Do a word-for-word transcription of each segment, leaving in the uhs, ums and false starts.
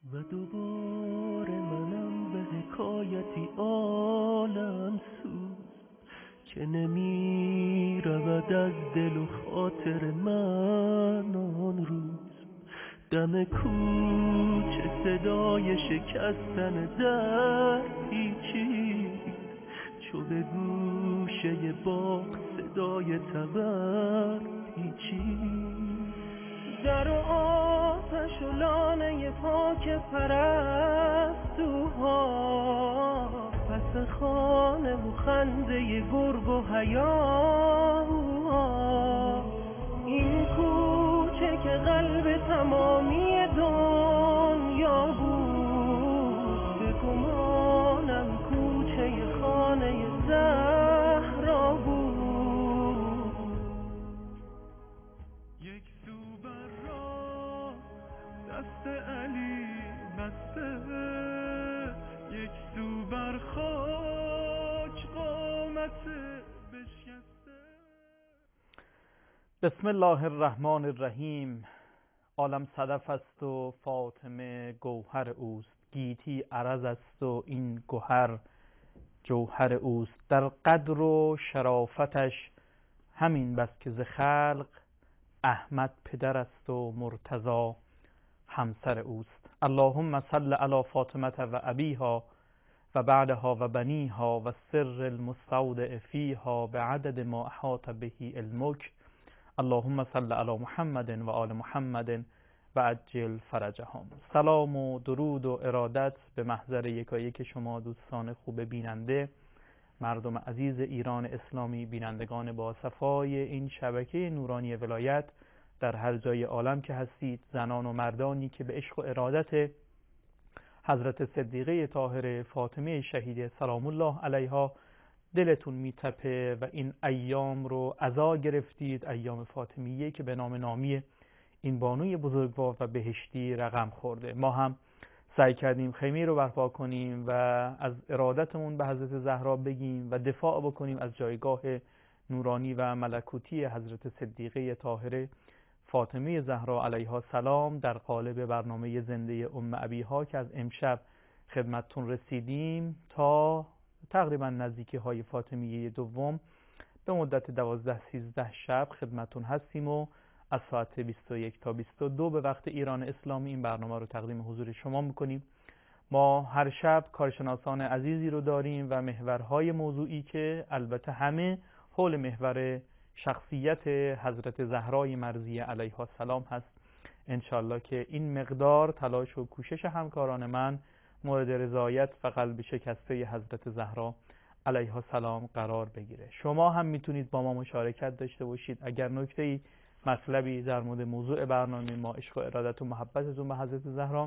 و دوباره منم به حکایتی عالم سوز که نمی رود از دل و خاطر من آن روز. دم کوچه صدای شکستن در پیچید، چو به گوشه باغ صدای تبر پیچید. در و آتش و لانه پاک پرستوها، پس خانه و خنده گرگ و هیاهوها، این کوچه که قلب تمامی دنیا بود، به گمانم کوچه خانه زهرا بود. یک سو بر راه دست علی بسته، یک سو بر خاک قامت بشکسته. بسم الله الرحمن الرحیم. عالم صدف است و فاطمه گوهر اوست، گیتی عرض است و این گوهر جوهر اوست. در قدر و شرافتش همین بس که ز خلق احمد پدر است و مرتضی همسر اوست. اللهم صل علی فاطمه و ابیها و بعدها و بنیها و سر المستودع فیها بعدد ما احاط به علمک. اللهم صل علی محمد و آل محمد و عجل فرجهم. سلام و درود و ارادت به محضر یکایک شما دوستان خوب بیننده، مردم عزیز ایران اسلامی، بینندگان با صفای این شبکه نورانی ولایت در هر جای عالم که هستید، زنان و مردانی که به عشق و ارادت حضرت صدیقه طاهره فاطمه شهیده سلام الله علیها دلتون میتپه و این ایام رو عزا گرفتید، ایام فاطمیه که به نام نامی این بانوی بزرگوار و بهشتی رقم خورده. ما هم سعی کردیم خیمه رو برپا کنیم و از ارادتمون به حضرت زهرا بگیم و دفاع بکنیم از جایگاه نورانی و ملکوتی حضرت صدیقه طاهره فاطمه زهرا علیها السلام در قالب برنامه زنده ام ابیها که از امشب خدمتتون رسیدیم تا تقریبا نزدیکی های فاطمیه دوم به مدت دوازده سیزده شب خدمتتون هستیم و از ساعت بیست و یک تا بیست و دو به وقت ایران اسلامی این برنامه رو تقدیم حضور شما میکنیم. ما هر شب کارشناسان عزیزی رو داریم و محورهای موضوعی که البته همه حول محور شخصیت حضرت زهرای مرضیه علیها السلام هست. انشالله که این مقدار تلاش و کوشش همکاران من مورد رضایت و قلب شکسته حضرت زهرا علیها السلام قرار بگیره. شما هم میتونید با ما مشارکت داشته باشید. اگر نکته‌ای مطلبی در مورد موضوع برنامه ما عشق و ارادت و محبتتون به حضرت زهرا،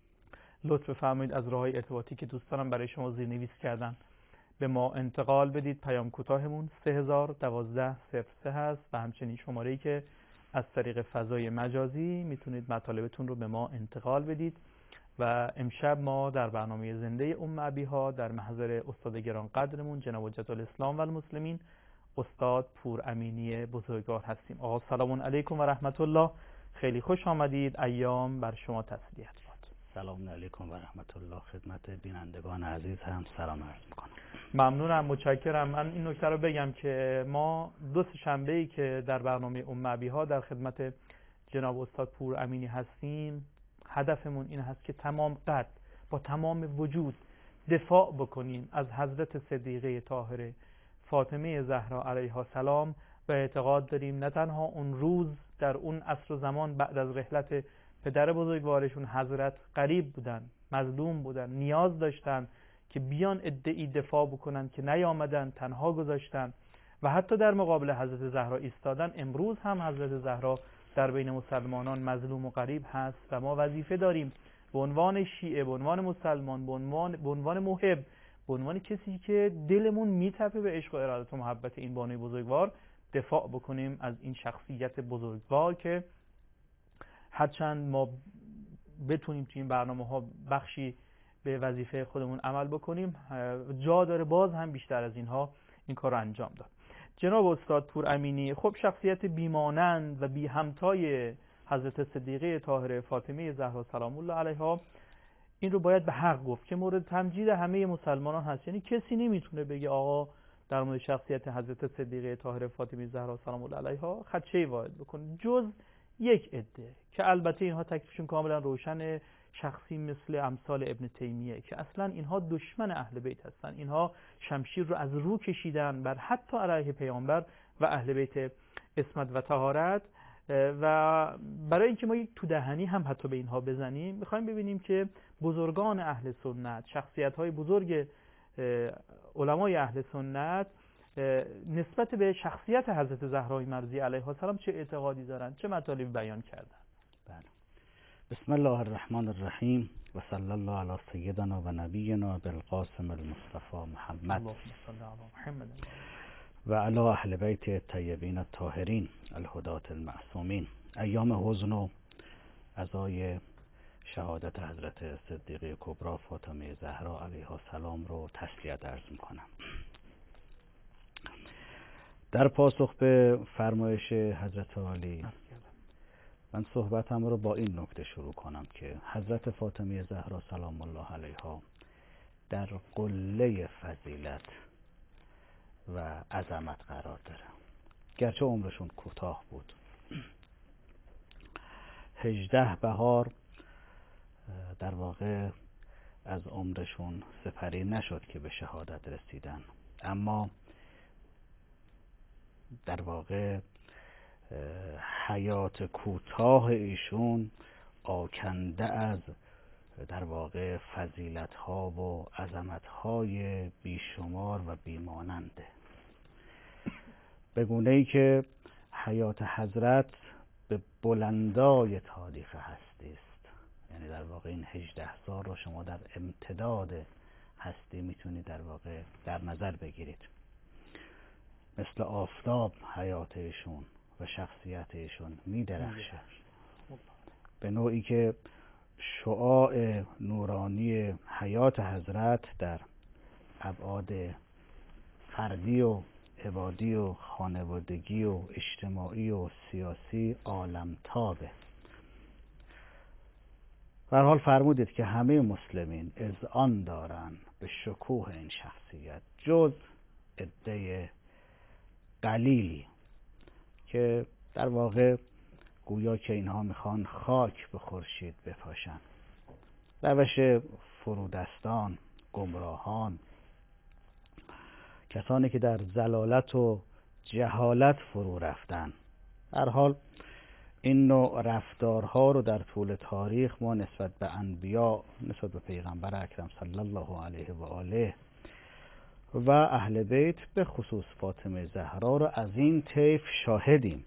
لطف فرمایید از راههای ارتباطی که دوستانم برای شما زیرنویس کردن به ما انتقال بدید. پیام کوتاهمون سه هزار و دوازده صفر سه هست و همچنین شماره‌ای که از طریق فضای مجازی میتونید مطالبتون رو به ما انتقال بدید. و امشب ما در برنامه زنده ام ابیها در محضر استاد گرانقدرمون جناب حجت الاسلام و المسلمین استاد پور امینی بزرگوار هستیم. آقا سلام علیکم و رحمت الله، خیلی خوش آمدید. ایام بر شما تسلیت باد. سلام علیکم و رحمت الله. خدمت بینندگان عزیز هم سلام عرض میکنم. ممنونم، متشکرم. من این نکته رو بگم که ما دو سه شنبه‌ای که در برنامه ام ابیها در خدمت جناب استاد پور امینی هستیم، هدفمون این هست که تمام قد با تمام وجود دفاع بکنیم از حضرت صدیقه طاهره فاطمه زهرا علیها السلام و اعتقاد داریم نه تنها اون روز در اون عصر و زمان بعد از رحلت پدر بزرگوارشون حضرت غریب بودن، مظلوم بودن، نیاز داشتن که بیان ادعی دفاع بکنن که نیامدن، تنها گذاشتن و حتی در مقابل حضرت زهرا ایستادن. امروز هم حضرت زهرا در بین مسلمانان مظلوم و غریب هست و ما وظیفه داریم به عنوان شیعه، به عنوان مسلمان، به عنوان به عنوان محب، به عنوان کسی که دلمون میتپه به عشق و ارادت و محبت این بانوی بزرگوار دفاع بکنیم از این شخصیت بزرگوار که هرچند ما بتونیم توی این برنامه ها بخشی به وظیفه خودمون عمل بکنیم، جا داره باز هم بیشتر از اینها این کار رو انجام داد. جناب استاد پور امینی خب شخصیت بیمانند و بی همتای حضرت صدیقه طاهره فاطمه زهرا سلام الله علیها این رو باید به حق گفت که مورد تمجید همه مسلمانان هست. یعنی کسی نمیتونه بگه آقا در مورد شخصیت حضرت صدیقه طاهره فاطمه زهرا سلام الله علیها خدشه‌ای وارد بکنه، جز یک عده که البته اینها تکلیفشون کاملا روشن، شخصی مثل امثال ابن تیمیه که اصلا اینها دشمن اهل بیت هستن. اینها شمشیر رو از رو کشیدن بر حتی علیه پیامبر و اهل بیت عصمت و طهارت. و برای اینکه ما یک تو دهنی هم حتی به اینها بزنیم، میخوایم ببینیم که بزرگان اهل سنت، شخصیت‌های بزرگ علمای اهل سنت نسبت به شخصیت حضرت زهرا مرضیه علیها السلام چه اعتقادی دارن، چه مطالبی بیان کردن. بله. بسم الله الرحمن الرحیم و صلی الله علی سیدنا و نبینا بالقاسم المصطفى محمد و علی اهل بیت الطیبین الطاهرین الهداة المعصومین. ایام حزن و عزای شهادت حضرت صدیقه کبری فاطمه زهرا علیها السلام رو تسلیت عرض میکنم. در پاسخ به فرمایش حضرت عالی من صحبتم رو با این نکته شروع کنم که حضرت فاطمه زهرا سلام الله علیها در قله فضیلت و عظمت قرار داره، گرچه عمرشون کوتاه بود. هجده بهار در واقع از عمرشون سپری نشد که به شهادت رسیدن، اما در واقع حیات کوتاه ایشون آکنده از در واقع فضیلت ها و عظمت های بیشمار و بیماننده، به گونه ای که حیات حضرت به بلندای تاریخ هستی است. یعنی در واقع این هجده سال رو شما در امتداد هستی میتونید در واقع در نظر بگیرید. مثل آفتاب حیات ایشون و شخصیت ایشون میدرخشه، به نوعی که شعاع نورانی حیات حضرت در ابعاد فردی و عبادی و خانوادگی و اجتماعی و سیاسی عالمتابه. به هر حال فرمودید که همه مسلمین اذعان دارن به شکوه این شخصیت، جز عده قلیلی که در واقع گویا که اینها میخوان خاک به خورشید بپاشن. روش فرودستان، گمراهان، کسانی که در ضلالت و جهالت فرو رفتن. هر حال این نوع رفتارها رو در طول تاریخ ما نسبت به انبیا، نسبت به پیغمبر اکرم صلی الله علیه و آله و اهل بیت به خصوص فاطمه زهرا رو از این طیف شاهدیم،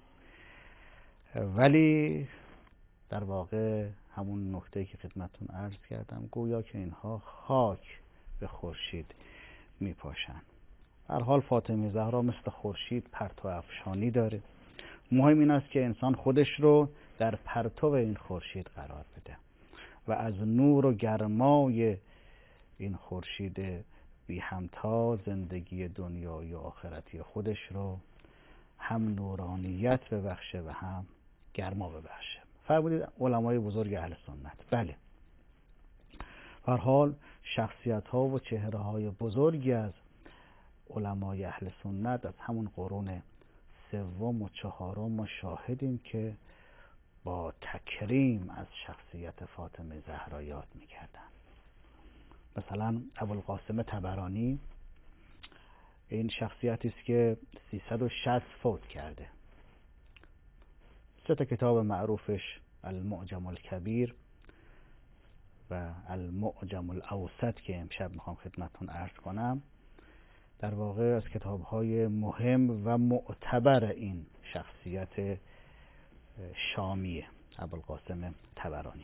ولی در واقع همون نکته که خدمتتون عرض کردم، گویا که اینها خاک به خورشید میپاشن. هر حال فاطمه زهرا مثل خورشید پرتو افشانی داره. مهم این است که انسان خودش رو در پرتو این خورشید قرار بده و از نور و گرمای این خورشید بی همتا زندگی دنیایی و آخرتی خودش رو هم نورانیت ببخشه و هم گرما ببخشه. فرمودید علمای بزرگ اهل سنت. بله، هر حال شخصیت ها و چهره های بزرگی از علمای اهل سنت از همون قرون سوم و چهارم ما شاهدیم که با تکریم از شخصیت فاطمه زهرا یاد میکردن. مثلا ابوالقاسم طبرانی، این شخصیتی است که سیصد و شصت فوت کرده. سه تا کتاب معروفش المعجم الکبیر و المعجم الاوسط که امشب میخوام خدمتتون عرض کنم، در واقع از کتاب‌های مهم و معتبر این شخصیت شامیه ابوالقاسم طبرانی.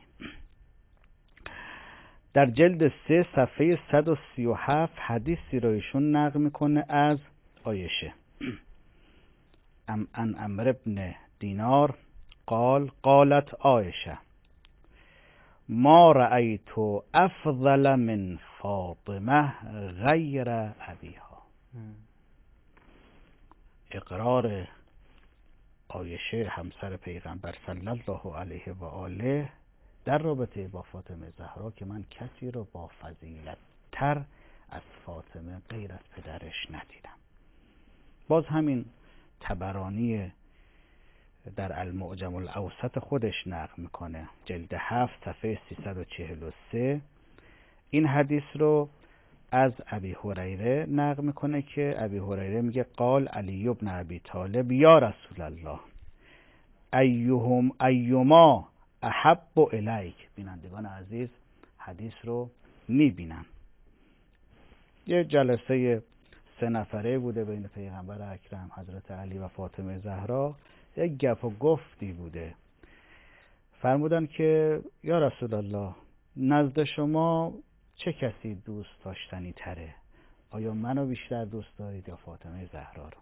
در جلد سه صفحه صد و سی و هفت حدیثی رو ایشون نقل میکنه از عایشه. ام ان عمرو بن دینار قال قالت عایشه ما رأیت افضل من فاطمه غیر ابیها. اقرار عایشه همسر پیغمبر صلی الله علیه و آله در رابطه با فاطمه زهرا که من کسی رو با فضیلت تر از فاطمه غیر از پدرش ندیدم. باز همین طبرانی در المعجم الاوسط خودش نقل میکنه، جلد هفت صفحه سیصد و چهل و سه، این حدیث رو از ابی هریره نقل میکنه که ابی هریره میگه قال علی بن ابی طالب یا رسول الله ایهم ایما احب الیک. بینندگان عزیز حدیث رو میبینن. یه جلسه سه نفره بوده بین پیغمبر اکرم، حضرت علی و فاطمه زهرا. یک گپ و گفتی بوده. فرمودن که یا رسول الله نزد شما چه کسی دوست داشتنی تره؟ آیا منو بیشتر دوست دارید یا فاطمه زهرا رو؟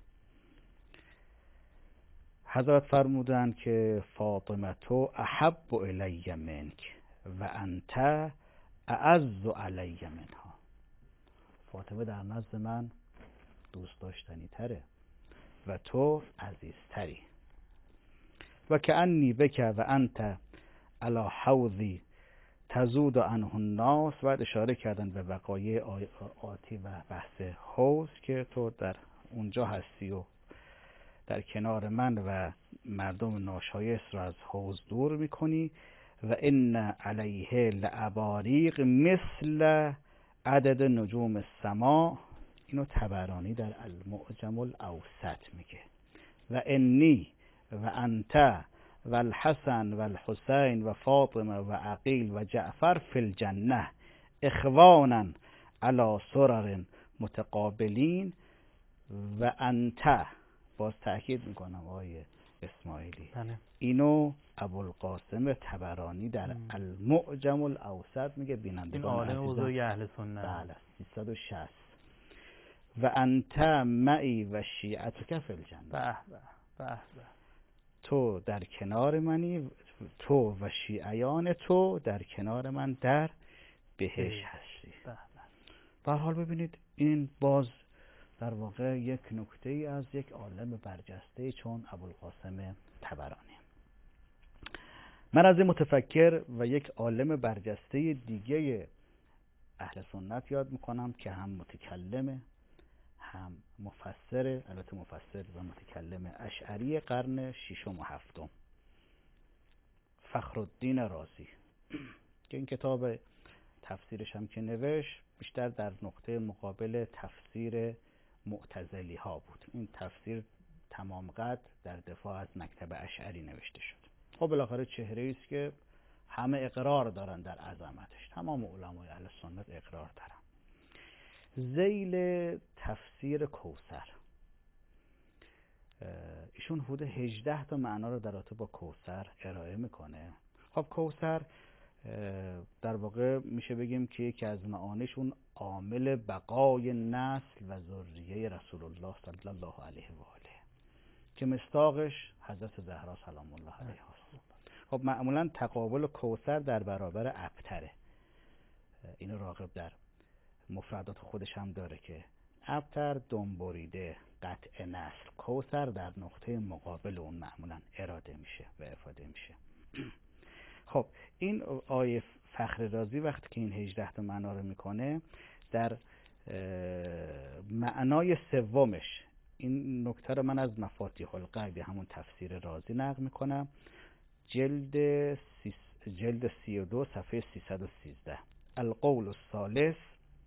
حضرت فرمودن که فاطمه تو احب الی منک و انت اعز علی منها. فاطمه در نزد من دوست داشتنی تره و تو عزیزتری. و کأنی بک و انت علی حوضی تزود عنه الناس. بعد اشاره کردن به وقایع آتی و بحث حوض که تو در اونجا هستی و در کنار من و مردم ناشایست رو از حوض دور میکنی. و ان علیه لعباریق مثل عدد نجوم السماء. اینو طبرانی در المعجم الاوسط میگه. و انی و انت و الحسن و الحسین و فاطمه و عقیل و جعفر فی الجنه اخوانا علی سرر متقابلین. و انت، باز تأکید میکنم آقای اسماعیلی، بله. اینو ابوالقاسم طبرانی در ام. المعجم الاوسط میگه. بینندگان این عالم بزرگ اهل سنت. بله سیصد و شصت. و انت معی و شیعتک فی الجنه. به به به به. تو در کنار منی، تو و شیعیان تو در کنار من در بهش هستی. به هر حال ببینید این باز در واقع یک نکته ای از یک عالم برجسته چون ابوالقاسم طبرانی. من از این متفکر و یک عالم برجسته دیگه اهل سنت یاد میکنم که هم متکلمه هم مفسر، البته مفسر و متکلم اشعری قرن ششم و هفتم، فخرالدین رازی که این کتاب تفسیرش هم که نوشت بیشتر در نقطه مقابل تفسیر معتزلی ها بود. این تفسیر تمام قد در دفاع از مکتب اشعری نوشته شد. خب بالاخره چهره است که همه اقرار دارن در عظمتش، تمام علمای اهل سنت اقرار دارن. ذیل تفسیر کوثر ایشون حدود هجده تا معنا رو در رابطه با کوثر ارائه میکنه. خب کوثر در واقع میشه بگیم که یکی از معانیش اون عامل بقای نسل و ذریه رسول الله صلی الله علیه و آله که مصداقش حضرت زهرا سلام الله علیها است. خب معمولا تقابل کوثر در برابر ابتره. اینو راغب در مفردات خودش هم داره که ابتر دنبریده قطع نسل، کوثر در نقطه مقابل اون معمولا اراده میشه و افاده میشه. خب این آیه فخر رازی وقتی که این هجده تا معنا رو میکنه در معنای سومش، این نکته رو من از مفاتیح الغیب همون تفسیر رازی نقل میکنم، جلد سی جلد سی و دو صفحه سیصد و سیزده. القول الثالث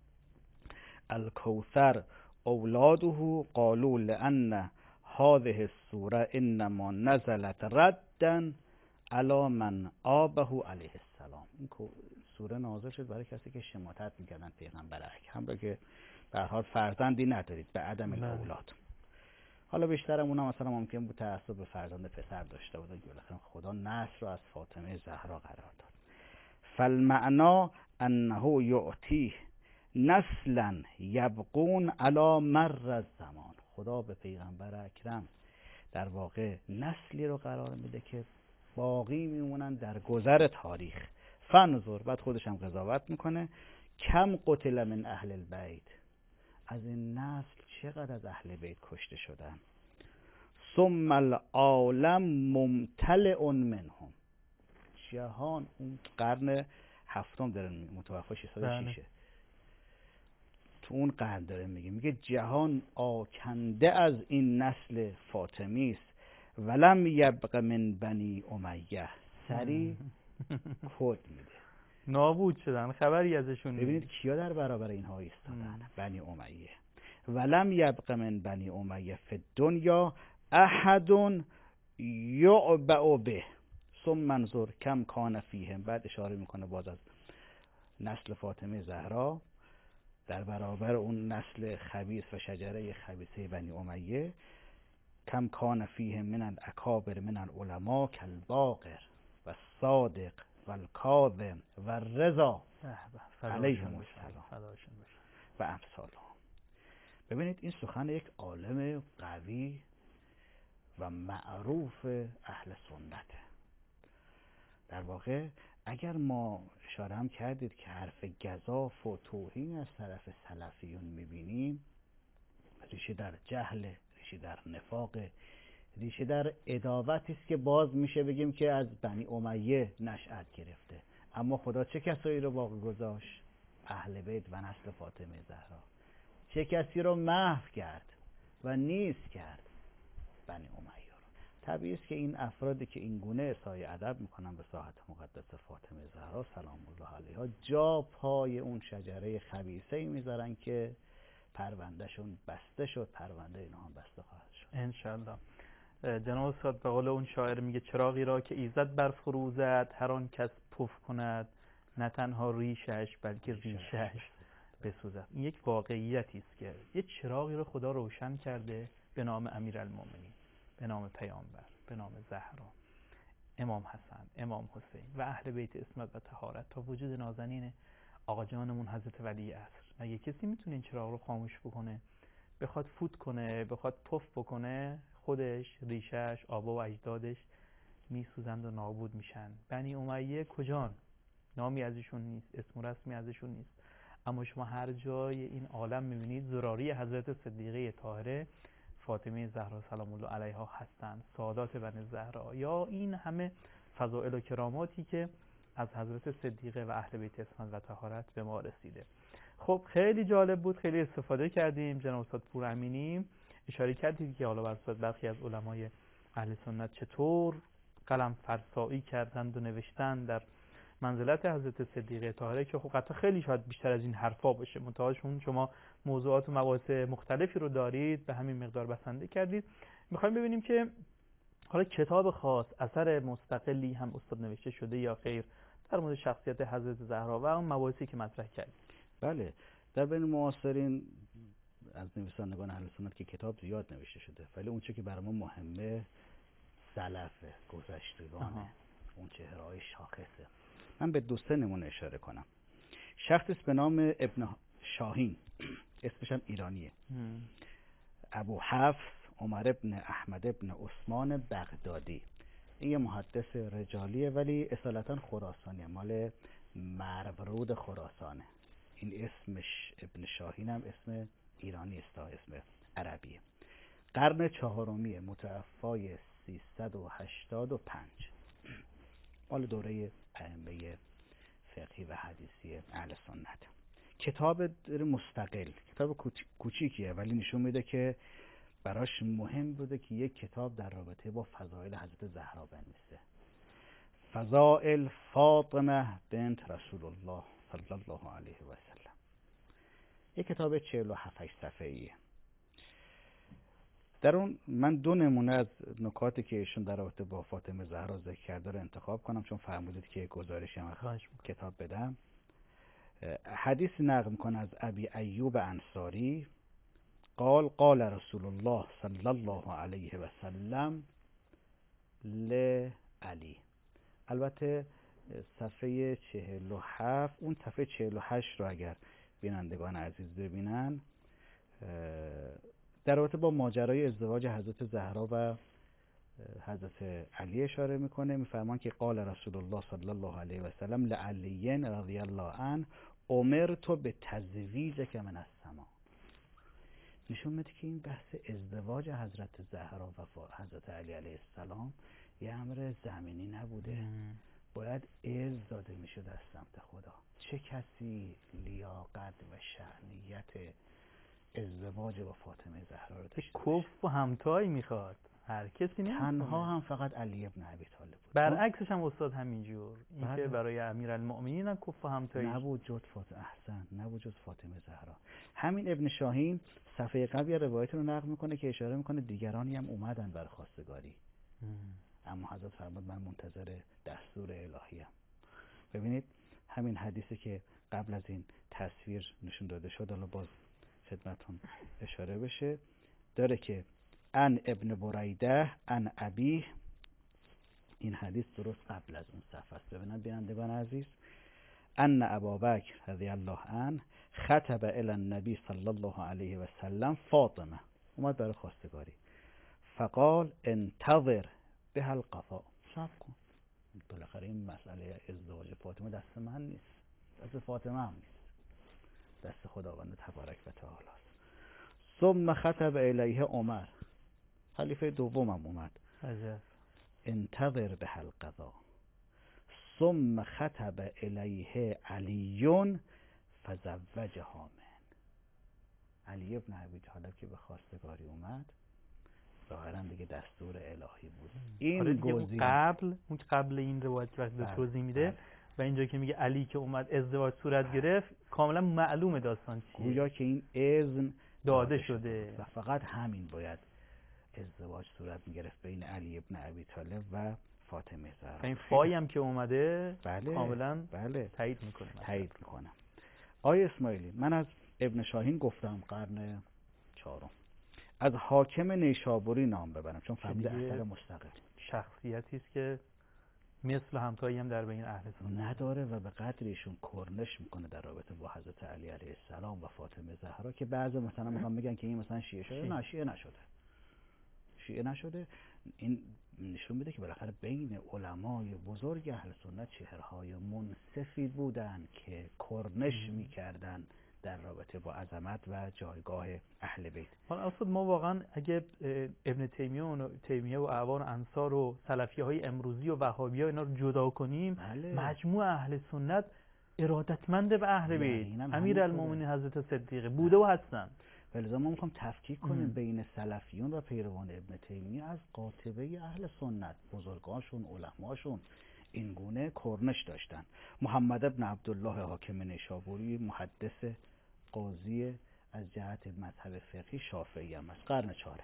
الکوثر اولاده قالوا لأن هذه السوره انما نزلت ردا علی من آبه علیه السلام. این سوره نازل شد برای کسی که شماتت میکردن پیغمبر اکرم رو که به هر حال فرزندی ندارید به عدم الاولاد. حالا بیشترم اونا مثلا ممکن بود تعصب به فرزند پسر داشته بودن که بالاخره خدا نسل رو از فاطمه زهرا قرار داد. فالمعنا انه یعطیه نسلا یبقون علی مر الزمان. خدا به پیغمبر اکرم در واقع نسلی رو قرار میده که باقی میمونن در گذر تاریخ. فنظر، بعد خودش هم قضاوت میکنه، کم قتل من اهل البیت، از این نسل چقدر از اهل بیت کشته شدن. ثم العالم ممتلئ منهم، جهان، اون قرن هفتم داره متوفا ششصد و شش، تو اون قرن داره میگه میگه جهان آکنده از این نسل فاطمی است ولم یبق من بنی امیه. سری کد میده، نابود شدن، خبری ازشون نیست. ببینید کیا در برابر اینها ایستادن. بنی امیه. ولم یبق من بنی امیه فی الدنیا احد یعبأ به ثم منظر کم کان فیهم. بعد اشاره میکنه باز از نسل فاطمه زهرا در برابر اون نسل خبیث و شجره خبیثه بنی امیه. کم کان فیهم من الاکابر من العلماء کالباقر و الصادق و الکاظم و الرضا علیهم السلام و امثالهم. ببینید این سخن یک عالم قوی و معروف اهل سنته. در واقع اگر ما اشاره هم کردید که حرف گزاف و توهین از طرف سلفیون میبینیم، ریشه در جهل، ریشه در نفاق، ریشه در عداوتی است که باز میشه بگیم که از بنی امیه نشأت گرفته. اما خدا چه کسایی رو باقی گذاشت؟ اهل بیت و نسل فاطمه زهرا. چه کسی رو محو کرد و نیست کرد؟ بنی امیه رو. طبیعی است که این افرادی که این گونه اظهار ادب میکنن به ساحت مقدس فاطمه زهرا سلام الله علیها، جا پای اون شجره خبیثه‌ای میذارن که پروندهشون بسته شد، پرونده اینها هم بسته خواهد شد انشالله. جناب استاد به قول اون شاعر میگه چراغی را که ایزد برفروزد هر آن کس پف کند، نه تنها ریشش بلکه ریشش بسوزد. این یک واقعیتی است که یه چراغی رو خدا روشن کرده به نام امیرالمومنین، به نام پیامبر، به نام زهرا، امام حسن، امام حسین و اهل بیت عصمت و طهارت تا وجود نازنین آقا جانمون حضرت ولی عصر. مگه کسی میتونه این چراغ رو خاموش بکنه؟ بخواد فوت کنه، بخواد پف بکنه، خودش، ریشش، آبا و اجدادش میسوزند و نابود میشن. بنی امیه کجان؟ نامی ازشون نیست، اسم و رسمی ازشون نیست. اما شما هر جای این عالم میبینید زراری حضرت صدیقه طاهره فاطمه زهرا سلام الله علیها هستند، سادات بنی زهرا، یا این همه فضائل و کراماتی که از حضرت صدیقه و اهل بیت عصمت و طهارت به ما رسیده. خب خیلی جالب بود، خیلی استفاده کردیم. جناب استاد پورامینی اشاره کردید که حالا بر برخی از علمای اهل سنت چطور قلم فرسایی کردند و نوشتن در منزلت حضرت صدیقه طاهره، که خب قطعا خیلی شاید بیشتر از این حرفا باشه، منتهاشون شما موضوعات و مباحث مختلفی رو دارید، به همین مقدار بسنده کردید. میخوایم ببینیم که حالا کتاب خاص، اثر مستقلی هم استاد نوشته شده یا خیر در مورد شخصیت حضرت زهرا و اون مباحثی که مطرح کردید. بله، در بین معاصرین از نویسندگان اهل سنت که کتاب زیاد نوشته شده، ولی اون چه که برای ما مهمه سلف گذشتگانه، اون چهره‌های شاخصه. من به دو سه نمونه اشاره کنم. شخصی به نام ابن شاهین، اسمش هم ایرانیه، ابو حفص عمر ابن احمد ابن عثمان بغدادی. این یه محدث رجالیه ولی اصالتا خراسانیه، مال مرورود خراسانه. این اسمش ابن شاهین هم اسم ایرانی است، اسم عربیه. قرن چهارمیه، متوفای سیصد و هشتاد و پنج، مال دوره ائمه فقهی و حدیثی اهل سنت. کتاب مستقل، کتاب کوچیکیه ولی نشون میده که براش مهم بوده که یک کتاب در رابطه با فضائل حضرت زهرا بنویسه. فضائل فاطمه بنت رسول الله صلی الله علیه و سلم. یک کتاب چهل و هفت صفحه‌ایه. در اون من دو نمونه از نکاتی که ایشون در رابطه با فاطمه زهرا ذکر کرده رو انتخاب کنم، چون فرمودید که گزارشی هم کتاب بدم. حدیث نقل میکنه از ابی ایوب انصاری قال قال رسول الله صلی الله علیه و سلم لعلی. البته صفحه چهل و هفت، اون صفحه چهل و هشت رو اگر بینندگان عزیز ببینن، در رابطه با ماجرای ازدواج حضرت زهرا و حضرت علی اشاره میکنه. میفرمان که قال رسول الله صلی الله علیه و سلم لعلی رضی الله عنه امرت بتزویجک من السماء. نشون میده که این بحث ازدواج حضرت زهرا و حضرت علی علیه السلام یه امر زمینی نبوده، باید عز داده میشد از سمت خدا. چه کسی لیاقت و شأنیت ازدواج با فاطمه زهرا رو داشته؟ کف و همتایی میخواد، هر کسی نمیتونه. تنها هم فقط علی ابن ابی طالب بود. برعکسش هم استاد همینجور، این بله. که برای امیرالمؤمنین هم کف و همتایی نبود جز فاطمه. احسن، نبود جز فاطمه زهرا. همین ابن شاهین صفحه قبل یه روایت رو نقل میکنه که اشاره میکنه دیگرانی هم اومدن برای خواستگاری، اما حضرت فرمود من منتظر دستور الهی ام. ببینید همین حدیثی که قبل از این تصویر نشون داده شد، حالا باز خدمتون اشاره بشه، داره که ان ابن بریده ان ابی، این حدیث درست قبل از اون صفحه است. ببینید بینندگان عزیز، ان ابابکر رضی الله عنه خطب الی النبی صلی الله علیه و سلم فاطمه، اومد برای خواستگاری، فقال انتظر به القضاء، صبر کن، بالاخره این مسئله ازدواج فاطمه دست من نیست، دست فاطمه هم نیست، دست خداوند تبارک و تعالی است. ثم خطب الیه عمر، خلیفه دومم اومد، عجب. انتظر به القضاء. ثم خطب الیه علی فزوجها من، علی ابن ابی طالب که به خواستگاری اومد، ظاهرا دیگه دستور الهی بود. این آره دیگه، گزین اون قبل اون قبل این روایت که وقتی توضیح میده و اینجا که میگه علی که اومد ازدواج صورت گرفت، کاملا معلومه داستان چیه، گویا که این اذن داده شده و فقط همین باید ازدواج صورت میگرفت بین علی ابن ابی طالب و فاطمه زهرا. این فایی هم که اومده بله، کاملا بله تایید میکنه. تایید میکنم. آیه اسماعیلی، من از ابن شاهین گفتم قرن چهارم، از حاکم نیشابوری نام ببرم چون فهمید اثر مستقل، شخصیتی است که مثل همتایی هم در بین اهل سنت نداره و به قدری ایشون کرنش میکنه در رابطه با حضرت علی علیه السلام و فاطمه زهرا که بعضی مثلا میخوان میگن که این مثلا شیعه شده. نه، شیعه نشده، شیعه نشده. این نشون میده که بالاخره بین علمای بزرگ اهل سنت چهرهای منصفی بودن که کرنش میکردن در رابطه با عظمت و جایگاه اهل بیت. حالا اصلا ما واقعا اگه ابن تیمیه و تیمیه و اعوان انصار و سلفیه های امروزی و وهابی ها اینا رو جدا کنیم، بله. مجموع اهل سنت ارادتمند به اهل بیت، امیرالمومنین حضرت صدیقه بوده و هستن. ولذا ما میخوام تفکیک کنیم بین سلفیون و پیروان ابن تیمیه از قاطبه اهل سنت، بزرگاشون، علماشون این گونه کرنش داشتن. محمد ابن عبدالله حاکم نیشابوری محدث قاضی از جهت مذهب فقهی شافعی هم از قرن چهارم.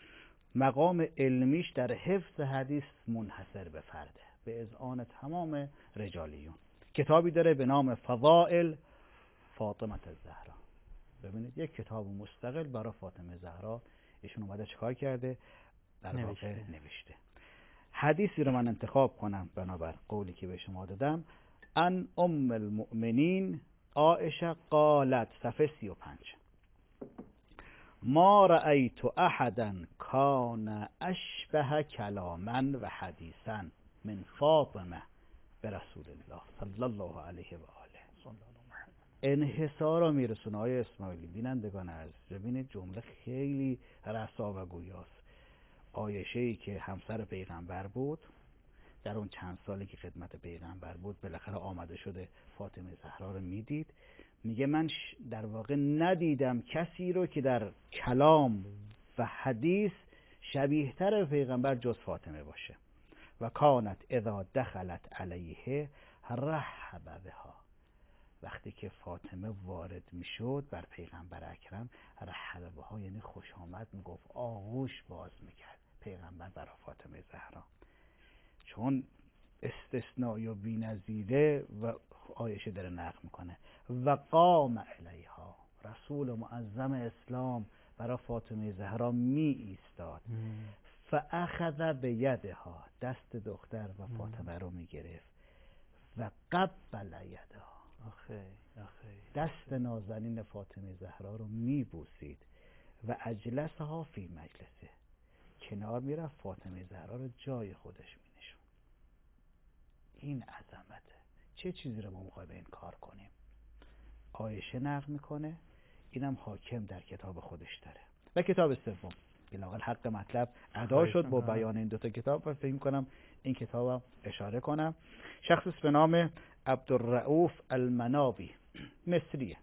مقام علمیش در حفظ حدیث منحصر به فرده به اذعان تمام رجالیون. کتابی داره به نام فضائل فاطمه الزهرا. ببینید یک کتاب مستقل برای فاطمه زهرا ایشون اومده چکار کرده؟ در واقع نوشته. نوشته. حدیثی رو من انتخاب کنم بنابر قولی که به شما دادم. ان ام المؤمنین عائشه قالت، صفحه سی و پنج، ما رأیت احدا کان اشبه کلاما و حدیثا من فاطمه برسول الله صلی الله علیه و آله. انحصار رو میرسونه آیه اسماعیلی. بینندگان عزیز ببینید جمله خیلی رسا و گویاست. عایشه‌ای که همسر پیغمبر بود، در اون چند سالی که خدمت پیغمبر بود بالاخره آمده شده فاطمه زهرا رو میدید، میگه من در واقع ندیدم کسی رو که در کلام و حدیث شبیه تر به پیغمبر جز فاطمه باشه. و کانت اذا دخلت علیه رحب بها، وقتی که فاطمه وارد میشد بر پیغمبر اکرم، رحب بها یعنی خوش آمد میگفت، آغوش باز میکرد پیغمبر برای فاطمه زهرا. چون استثنایی و بی‌نظیره و عایشه داره نقل میکنه. و قام الیها، رسول معظم اسلام برای فاطمه زهرا می ایستاد. فاخذ بیدها، دست دختر و فاطمه رو میگرفت. و قبل یدها، آخه آخه دست نازنین فاطمه زهرا رو میبوسید. و اجلسها فی مجلسه، کنار میرفت فاطمه زهرا رو جای خودش مینشون. این عظمته. چه چیزی رو ما میخوایم این کار کنیم؟ عایشه نقل میکنه، اینم حاکم در کتاب خودش داره. و کتاب سوم بلاغل حق مطلب ادا شد با بیان این دوتا کتاب و فکر می‌کنم این کتابم اشاره کنم. شخص به نام عبدالرؤوف المنابی، مصریه،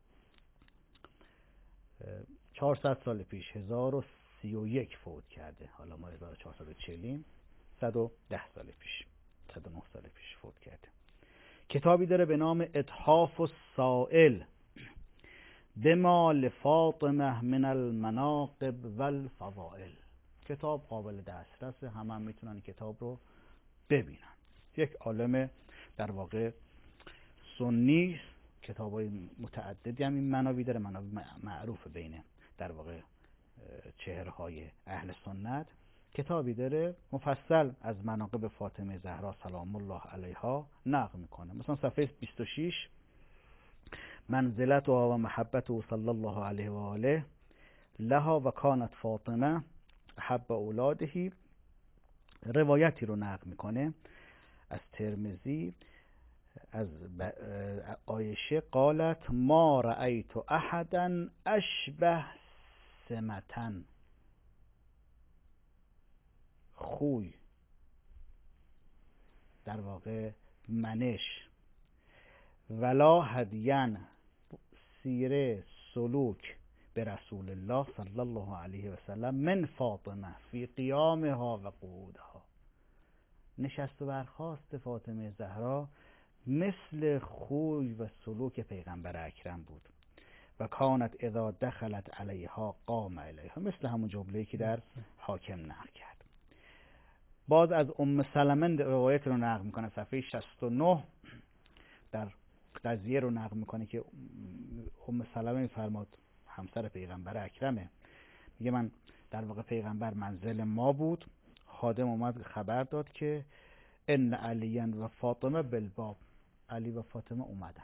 چهارصد سال پیش هزار و سی و یک فوت کرده. حالا ما هزار و چهارصد و چهل، صد و ده سال پیش، صد و نه سال پیش فوت کرده. کتابی داره به نام اتحاف السائل بما لفاطمه من المناقب والفضائل. کتاب قابل دسترس، همه هم میتونن کتاب رو ببینن. یک عالم در واقع سنی، کتابای متعددی هم این منابی داره، منابی معروف بین در واقع چهرهای اهل سنت. کتابی داره مفصل از مناقب فاطمه زهرا سلام الله علیها نقل میکنه. مثلا صفحه بیست و شش منزلتها و محبته صلی الله علیه و آله لها و کانت فاطمه احب اولاده، روایتی رو نقل میکنه از ترمذی از عایشه قالت ما رأیت احدا اشبه سمتن، خوی در واقع منش، ولا هدین سیره سلوک به رسول الله صلی الله علیه و سلم من فاطمه فی قیامها و قعودها. نشست و برخاست فاطمه زهرا مثل خوی و سلوک پیغمبر اکرم بود. و کانت اذا دخلت علیها قام علیها، مثل همون جمله‌ای که در حاکم نقل کرد. باز از ام سلمه روایت رو نقل میکنه، صفحه شصت و نه در قضیه رو نقل میکنه که ام سلمه میفرماد همسر پیغمبر اکرمه، میگه من در واقع پیغمبر منزل ما بود، خادم اومد خبر داد که ان علی و فاطمه بالباب، علی و فاطمه اومدن.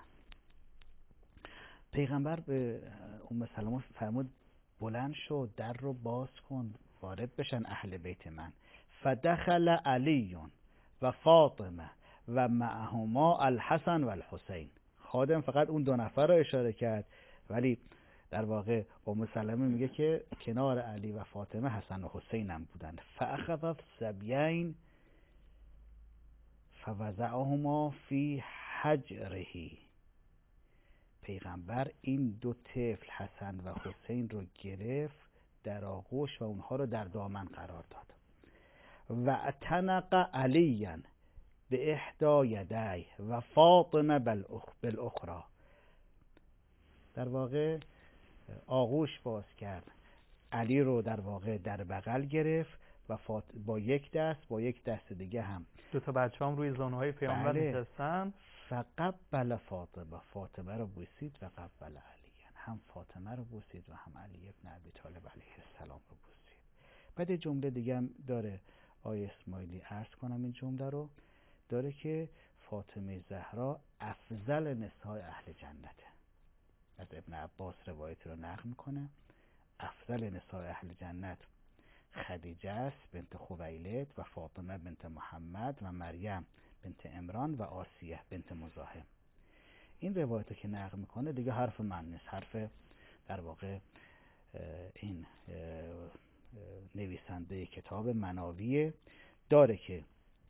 پیغمبر به ام سلمه فرمود بلند شو، در رو باز کن، وارد بشن اهل بیت من. فدخل علی و فاطمه و معهما الحسن و الحسین. خادم فقط اون دو نفر رو اشاره کرد، ولی در واقع ام سلمه میگه که کنار علی و فاطمه حسن و حسین هم بودند. فاخذت سبیین فوضعهما فی حجره. پیغمبر این دو طفل حسن و حسین رو گرفت در آغوش و اونها رو در دامن قرار داد. و اعتنق علیا به احدا یدی و فاطمه بالاخرى. در واقع آغوش باز کرد، علی رو در واقع در بغل گرفت و فاط... با یک دست با یک دست دیگه هم دو تا بچه هم روی زانوهای پیامبر نشستن. فقبل فاطمه، فاطمه رو بوسید و قبل علی، هم فاطمه رو بوسید و هم علی ابن ابی طالب علیه السلام رو بوسید. بعد یه جمله دیگه هم داره آیه اسماعیلی، عرض کنم این جمله رو، داره که فاطمه زهرا افضل نساء اهل جنته. از ابن عباس روایت رو نقل میکنه، افضل نساء اهل جنت خدیجه است بنت خویلد و فاطمه بنت محمد و مریم بنت عمران و آسیه بنت مزاحم. این روایت که نقل میکنه دیگه حرف من نیست، حرف در واقع این نویسنده کتاب مناویه. داره که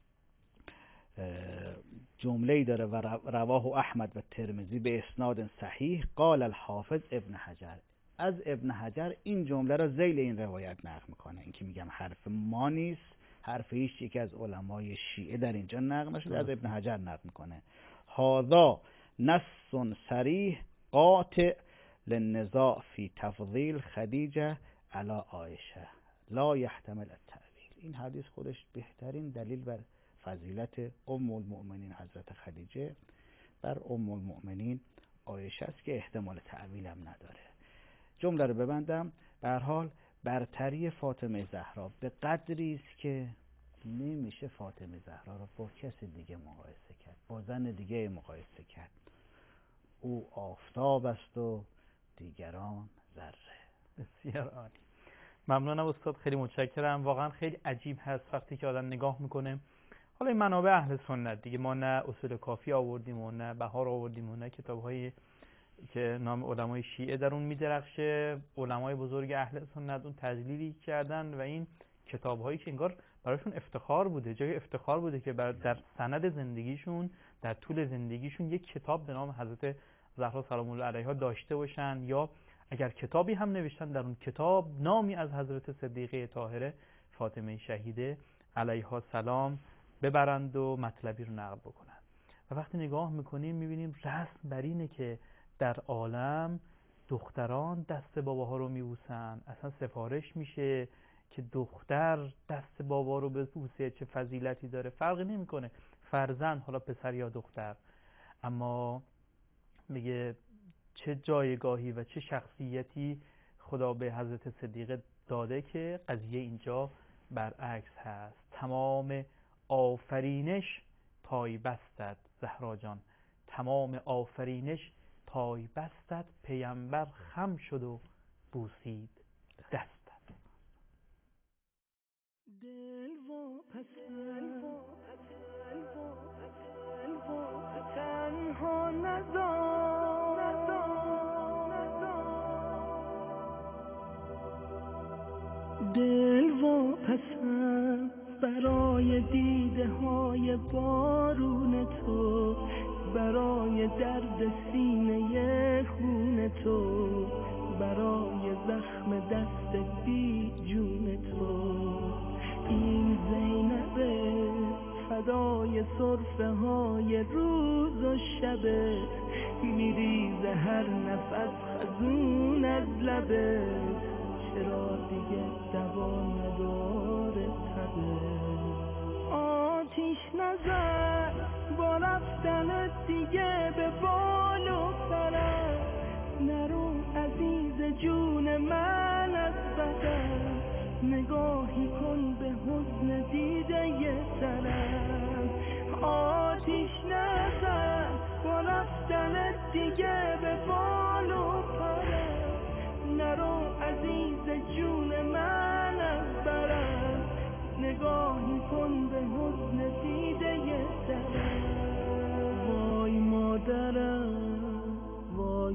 جمله‌ای داره و رواه احمد و ترمذی به اسناد صحیح قال الحافظ ابن حجر. از ابن حجر این جمله را ذیل این روایت نقل میکنه. این که میگم حرف ما نیست، حرف هیچ یک از علمای شیعه در اینجا نقل نشده، از ابن حجر نقل میکنه. هذا نص صریح قاطع للنزاع فی تفضیل خدیجه علی عایشه لا یحتمل التأویل. این حدیث خودش بهترین دلیل بر فضیلت ام المؤمنین حضرت خدیجه بر ام المؤمنین عایشه است که احتمال تأویل هم نداره. جمله رو ببندم. به هر حال برتری فاطمه زهرا به قدری است که نمیشه فاطمه زهرا رو با کسی دیگه مقایسه کرد، با زن دیگه مقایسه کرد. او آفتاب است و دیگران ذره. بسیار عالی، ممنونم استاد، خیلی متشکرم. واقعا خیلی عجیب هست وقتی که آدم نگاه میکنه. حالا این منابع اهل سنت دیگه، ما نه اصول کافی آوردیم و نه بهار آوردیم و نه کتاب‌های که نام علمای شیعه در اون میدرخشه. علمای بزرگ اهل سنت اون تجلیلی کردن و این کتاب‌هایی که انگار براشون افتخار بوده، جای افتخار بوده که در سند زندگیشون، در طول زندگیشون یک کتاب به نام حضرت زهرا سلام الله علیها داشته باشن، یا اگر کتابی هم نوشتن در اون کتاب نامی از حضرت صدیقه طاهره فاطمه شهیده علیها السلام ببرند و مطلبی رو نقل بکنن. و وقتی نگاه میکنیم میبینیم رسم بر اینه که در عالم دختران دست باباها رو میبوسن. اصلا سفارش میشه که دختر دست بابا رو ببوسه، چه فضیلتی داره. فرقی نمیکنه فرزند حالا پسر یا دختر، اما میگه چه جایگاهی و چه شخصیتی خدا به حضرت صدیقه داده که قضیه اینجا برعکس هست. تمام آفرینش پای بستد زهرا جان، تمام آفرینش پای بستد، پیامبر خم شد و بوسید دستت. دل و پسل تنها نزار، دل و پسل برای دیده های بارون تو، برای درد سینه خون تو، برای زخم دست بی جون تو. این زینبه فدای صرفه های روز و شبه، میریزه هر نفس خزون از لبه، چرا دیگه دوا نداره تبه. آتیش نزد با رفتن دیگه به بال و پرم، نرو عزیز جون من از بدم، نگاهی کن به حزن دیده یه تنم. آتیش نزد با رفتن دیگه به بال و پرم، نرو عزیز جون من از برم، نگاهی کن به حزن دیده یه تنم. وای مادرم، وای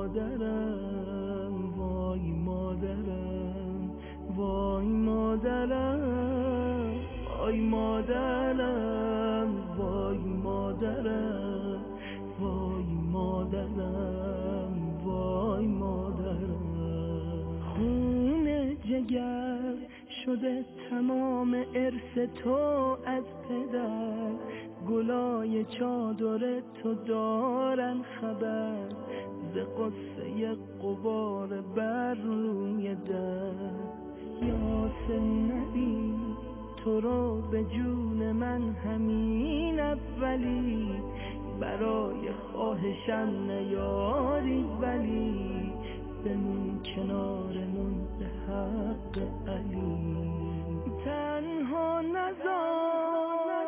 مادرم، وای مادرم، وای مادرم، وای مادرم، وای مادرم، وای مادرم، وای مادرم. خون جگر شده تمام ارث تو از پدر، گلای چادر تو دارن خبر، ز قصه غبار بر روی در. یاسر نبی تو رو به جون من همین اولی، برای خواهشم نیاری ولی، بمون کنارمون به حق علی. تنها نزار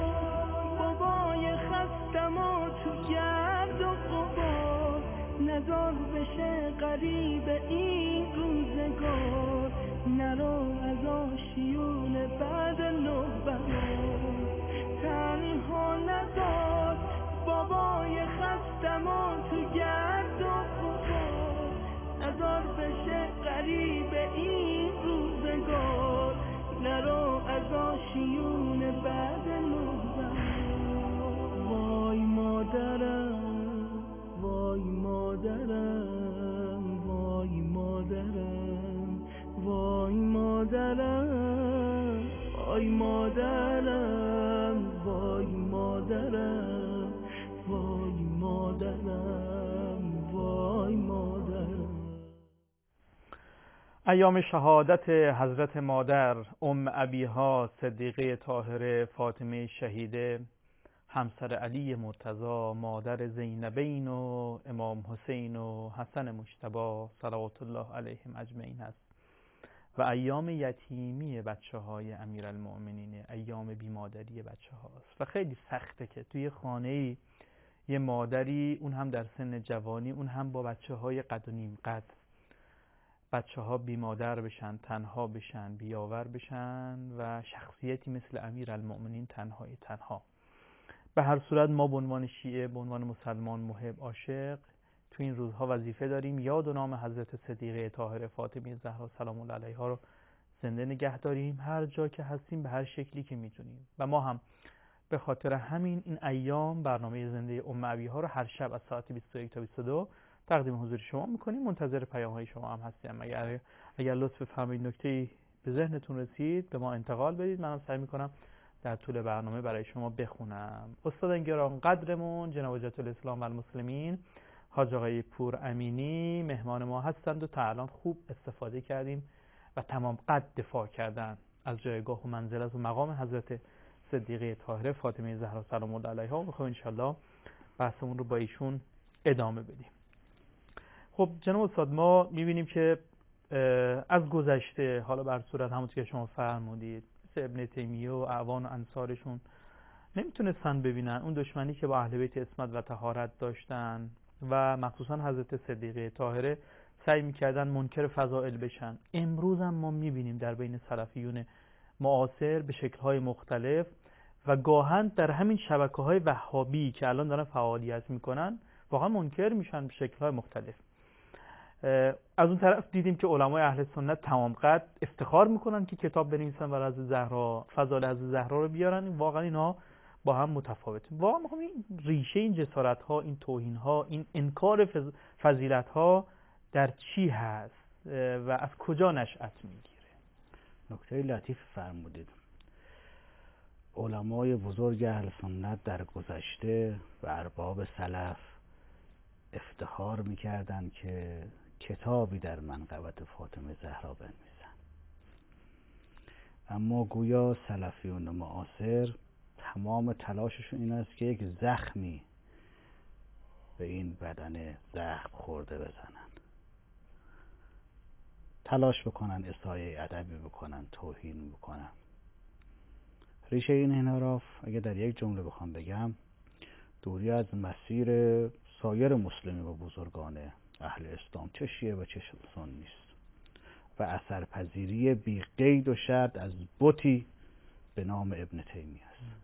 بابای خستم و تو گرد و غبار، نزار بشه غریب این روزگار، نرو از آشیون بعد نوبهار. تنها نزار بابای خستم و تو گرد و غبار، نزار بشه غریب این روزگار، نرو از آشیون بعد نوبهار. وای مادرم، وای مادرم، وای مادرم، وای مادرم، وای مادرم، وای مادرم، وای مادرم، وای مادرم. ایام شهادت حضرت مادر ام ابیها صدیقه طاهره فاطمه شهیده، همسر علی مرتضی، مادر زینبین و امام حسین و حسن مجتبی صلوات الله علیهم اجمعین است و ایام یتیمی بچه های امیرالمؤمنین، ایام بیمادری بچه هاست و خیلی سخته که توی خانه یه مادری، اون هم در سن جوانی، اون هم با بچه های قد و نیم قد، بچه ها بی مادر بشن، تنها بشن، بیاور بشن و شخصیتی مثل امیرالمؤمنین تنهای تنها. به هر صورت ما به عنوان شیعه، به عنوان مسلمان محب عاشق، تو این روزها وظیفه داریم یاد و نام حضرت صدیقه طاهره فاطمه زهرا سلام الله علیها رو زنده نگه داریم هر جا که هستیم، به هر شکلی که میتونیم. و ما هم به خاطر همین این ایام برنامه زنده ام ابیها رو هر شب از ساعت بیست و یک تا بیست و دو تقدیم حضور شما میکنیم. منتظر پیام های شما هم هستیم. اگر اگر لطف بفرمایید نکته‌ای به ذهنتون رسید به ما انتقال بدید، منم سعی میکنم در طول برنامه برای شما بخونم. استاد گران قدرمون جناب حجت الاسلام و المسلمین حاج آقای پور امینی مهمان ما هستند و تا الان خوب استفاده کردیم و تمام قد دفاع کردن از جایگاه و منزلت و مقام حضرت صدیقه طاهره فاطمه زهرا سلام الله علیها و میخوایم انشالله بحثمون رو با ایشون ادامه بدیم. خب جناب استاد، ما میبینیم که از گذشته، حالا بر صورت همونطور که شما فرمودید، مثل ابن تیمیه و اعوان و انصارشون نمیتونستن ببینن اون دشمنی که با اهل بیت عصمت و طهارت داشتن و مخصوصا حضرت صدیقه طاهره سعی میکردن منکر فضائل بشن. امروز هم ما میبینیم در بین سلفیون معاصر به شکل‌های مختلف و گاهن در همین شبکه‌های وهابی که الان دارن فعالیت میکنن واقعا منکر میشن به شکل‌های مختلف. از اون طرف دیدیم که علمای اهل سنت تمام قد افتخار میکنن که کتاب بنویسن و از زهرا فضائل از زهرا رو بیارن. واقعا اینا با هم متفاوته. واقعا میخوام این ریشه این جسارت ها، این توهین ها، این انکار فضیلت ها در چی هست و از کجا نشأت میگیره؟ نکته لطیف فرمودید. علمای بزرگ اهل سنت در گذشته و ارباب سلف افتخار میکردن که کتابی در منقبت فاطمه زهرا بنویسن، اما گویا سلفیون معاصر تمام تلاششون این است که یک زخمی به این بدن زخم خورده بزنن، تلاش بکنن اسایه ادبی بکنن، توهین بکنن. ریشه این انحراف اگه در یک جمله بخوام بگم، دوری از مسیر سایر مسلمی و بزرگان اهل اسلام، چه شیعه و چه سنی است، و اثرپذیری بی قید و شرط از بتی به نام ابن تیمیه است.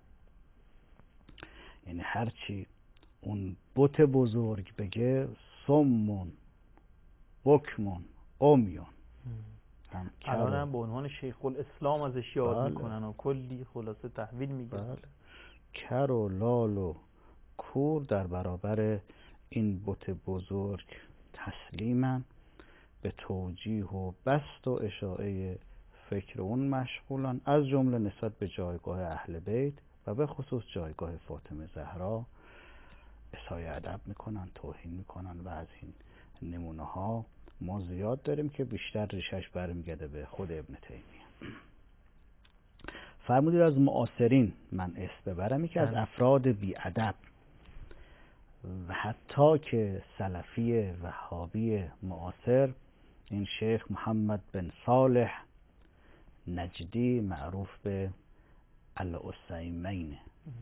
یعنی هرچی اون بت بزرگ بگه سمون بکمون امیون، الان هم به عنوان شیخ الاسلام ازش یاد بله. میکنن و کلی خلاصه تحویل میگیرن. بله. کر و لال و کور در برابر این بت بزرگ تسلیمن، به توجیه و بسط و اشاعه فکر اون مشغولن، از جمله نسبت به جایگاه اهل بیت و به خصوص جایگاه فاطمه زهرا اسایه ادب میکنن، توهین میکنن و از این نمونه ها ما زیاد داریم که بیشتر ریشش برمیگرده به خود ابن تیمیه. فرمودید از معاصرین من اسم ببرم، یکی از افراد بی ادب و حتی که سلفی وهابی معاصر، این شیخ محمد بن صالح نجدی معروف به العثیمین،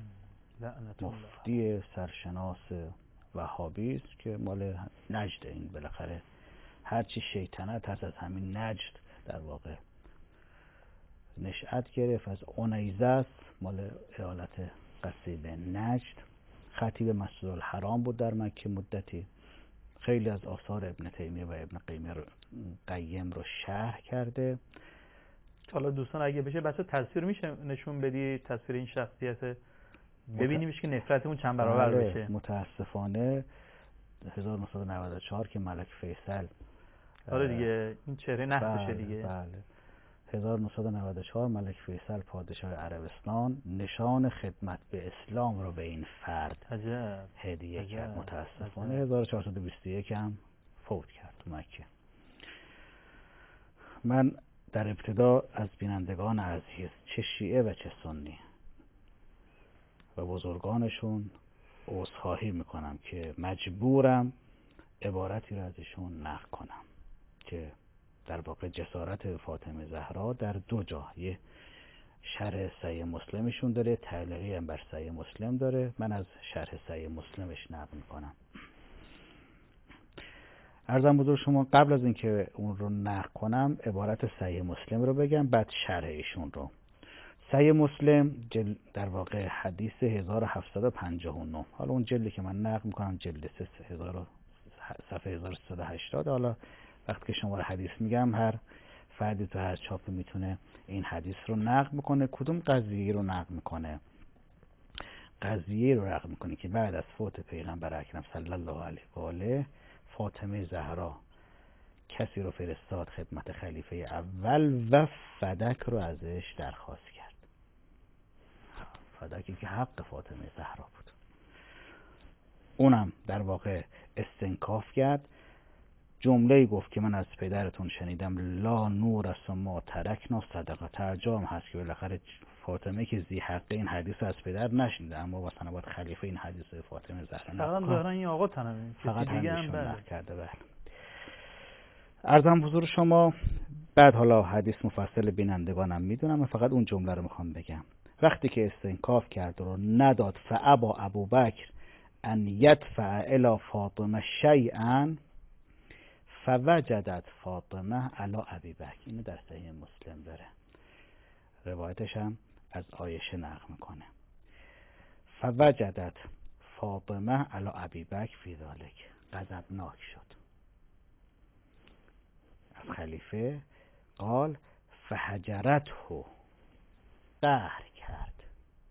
مفتی سرشناس وهابی است که مال نجد. این بالاخره هرچی شیطنت هست از همین نجد در واقع نشأت گرفت، از عنیزه است، مال ایالت قصیبه نجد. خطیب مسجد الحرام بود در مکه مدتی، خیلی از آثار ابن تیمیه و ابن قیم رو قیم رو شرح کرده. حالا دوستان اگه بشه بچه تصویر میشه نشون بدی، تصویر این شخصیت ببینیمش که نفرتمون چند برابر بله. بشه. متاسفانه هزار و نهصد و نود و چهار که ملک فیصل آره دیگه این چهره نحسشه دیگه. بله. هزار و نهصد و نود و چهار ملک فیصل پادشاه عربستان نشان خدمت به اسلام رو به این فرد عجب. هدیه عجب. کرد. متاسفانه عجب. هزار و چهارصد و بیست و یک هم فوت کرد تو مکه. من در ابتدا از بینندگان عزیز چه شیعه و چه سنی و بزرگانشون عذرخواهی میکنم که مجبورم عبارتی را ازشون نقل کنم که در واقع جسارت فاطمه زهرا در دو جا، یه شرح صحیح مسلمشون داره، تعلیقی هم بر صحیح مسلم داره. من از شرح صحیح مسلمش نقل میکنم. عرضم بزرگ شما قبل از اینکه اون رو نقل کنم عبارت صحیح مسلم رو بگم، بعد شرح ایشون رو. صحیح مسلم جل در واقع حدیث هزار و هفتصد و پنجاه و نه، حالا اون جلدی که من نقل میکنم جلد سه هزار و صفحه هزار و سیصد و هشتاد. حالا وقتی که شماره حدیث میگم هر فردی تو هر چاپی میتونه این حدیث رو نقل میکنه. کدوم قضیه رو نقل میکنه؟ قضیه رو نقل میکنه که بعد از فوت پیغمبر اکرم صلی الله علیه و آله فاطمه زهرا کسی رو فرستاد خدمت خلیفه اول و فدک رو ازش درخواست کرد. فدکی که حق فاطمه زهرا بود. اونم در واقع استنکاف کرد، جمله گفت که من از پدرتون شنیدم لا نور است ما ترکنا صدقه. ترجمه هست که بالاخره فاطمه که زی حقه این حدیث از پدر نشنیده، اما مثلا باید خلیفه این حدیث فاطمه زهرا فقط دارن این آقا تنمه فقط دیگه هم نقل بله کرده. بله. عرضم حضور شما بعد حالا حدیث مفصل بینندگانم میدونم، فقط اون جمله رو میخوام بگم. وقتی که استنکاف کرد رو نداد فابا ابوبکر ان یدفع الی فاطمه شیئا فوجدت فاطمه علی ابی بکر. اینو در صحیح مسلم داره، روایتش هم از عایشه نقل میکنه. فوجدت فاطمه علی ابی بکر فی ذلک، غضبناک شد از خلیفه. قال فحجرته، قهر کرد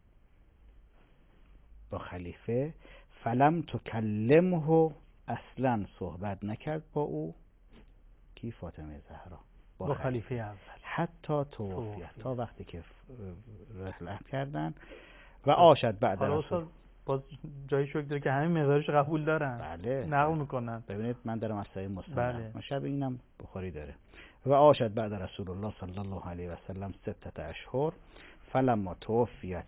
با خلیفه. فلم تکلمه، اصلا صحبت نکرد با او. کی؟ فاطمه زهرا با, با خلیفه, خلیفه اول حتی توفیت، تا وقتی که رحلت کردن. و آشد بعد حالا رسول. باز جایی شکر داره که همین مقدارش قبول دارن، بله نقل میکنن. ببینید من دارم از صحیح مسلم، بله. من شب اینم بخاری داره. و آشد بعد رسول الله صلی الله علیه و سلم ستت اشهر فلما توفیت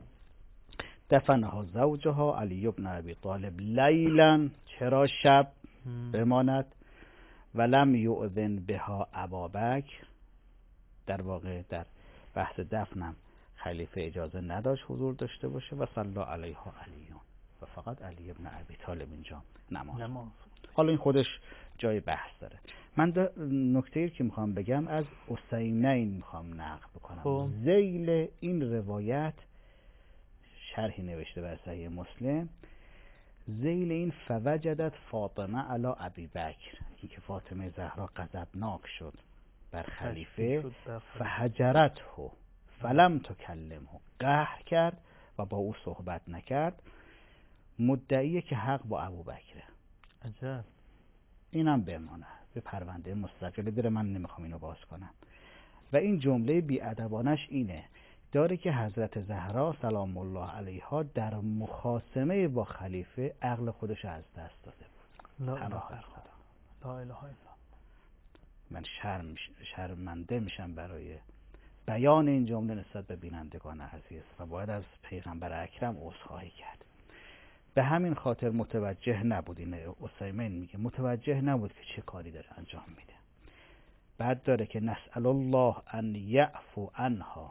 دفنها زوجها علی بن ابی طالب لیلا، چرا شب بماند. ولم یؤذن بها ابابکر، در واقع در بحث دفنم خلیفه اجازه نداشت حضور داشته باشه. و صلی علیها علیون، و فقط علی ابن ابی طالب اینجا نماز. نماز. حالا این خودش جای بحث داره. من نکته‌ای که میخوام بگم از اسیمین میخوام نقل بکنم. خب. ذیل این روایت شرحی نوشته بر صحیح مسلم. ذیل این فوجدت فاطمه علی ابی بکر، این که فاطمه زهرا غضبناک شد بر خلیفه. فحجرته فلم تکلمه، قهر کرد و با او صحبت نکرد. مدعیه که حق با ابوبکره. عجب. اینم بمانه، به پرونده مستقلی داره، من نمیخوام اینو باز کنم. و این جمله بی‌ادبانش اینه، داره که حضرت زهرا سلام الله علیها در مخاصمه با خلیفه عقل خودش از دست داده بود. لا اله الا خدا. لا اله الا. من شرم شرمنده میشم برای بیان این جمله نسبت به بینندگان عزیز و باید از پیغمبر اکرم عذرخواهی کرد. به همین خاطر متوجه نبود، این اسیمین میگه متوجه نبود که چه کاری داره انجام میده. بعد داره که نسأل الله ان یعفو عنها،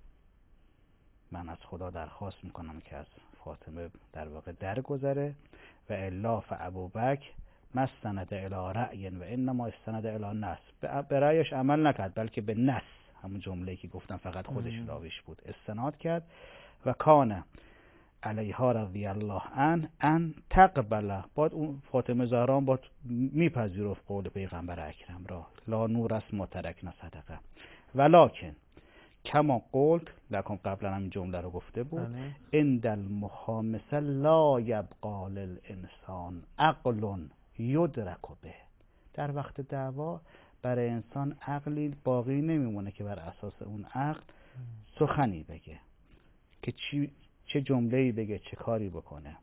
من از خدا درخواست میکنم که از فاطمه در واقع درگذره. و الا فابوبکر ما استند الی رأی و انما استند الی نص، به رأیش عمل نکرد بلکه به نص، همون جمله‌ای که گفتم فقط خودش راویش بود، استناد کرد. و کان علیها رضی الله عنه ان تقبل، بعد اون فاطمه زهرا بعد میپذیرفت قول پیغمبر اکرم را، لا نور است ما ترکنا صدقه. ولکن کما قلت لکن، قبلا هم این جمله رو گفته بود، عند المخامسه لا یبقى للانسان عقل یدرک به، در وقت دعوا برای انسان عقلی باقی نمیمونه که بر اساس اون عقل سخنی بگه، که چی چه جمله‌ای بگه، چه کاری بکنه.